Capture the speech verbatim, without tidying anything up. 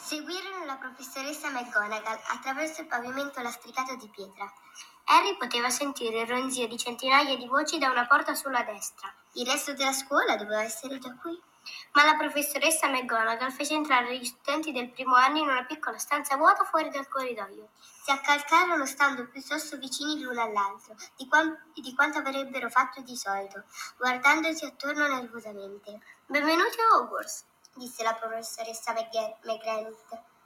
Seguirono la professoressa McGonagall attraverso il pavimento lastricato di pietra. Harry poteva sentire il ronzio di centinaia di voci da una porta sulla destra. Il resto della scuola doveva essere già qui. Ma la professoressa McGonagall fece entrare gli studenti del primo anno in una piccola stanza vuota fuori dal corridoio. Si accalcarono stando piuttosto vicini l'uno all'altro, di, quant- di quanto avrebbero fatto di solito, guardandosi attorno nervosamente. «Benvenuti a Hogwarts», disse la professoressa McG- McGonagall.